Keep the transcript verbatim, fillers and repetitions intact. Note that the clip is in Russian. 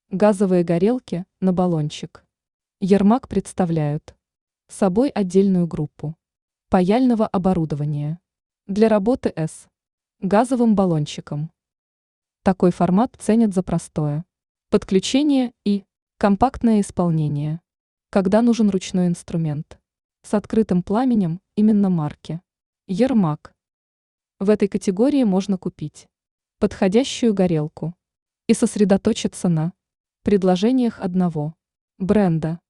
Газовые горелки на баллончик. Ермак представляют собой отдельную группу паяльного оборудования для работы с газовым баллончиком. Такой формат ценят за простое подключение и компактное исполнение, когда нужен ручной инструмент с открытым пламенем именно марки Ермак. В этой категории можно купить подходящую горелку и сосредоточиться на предложениях одного бренда.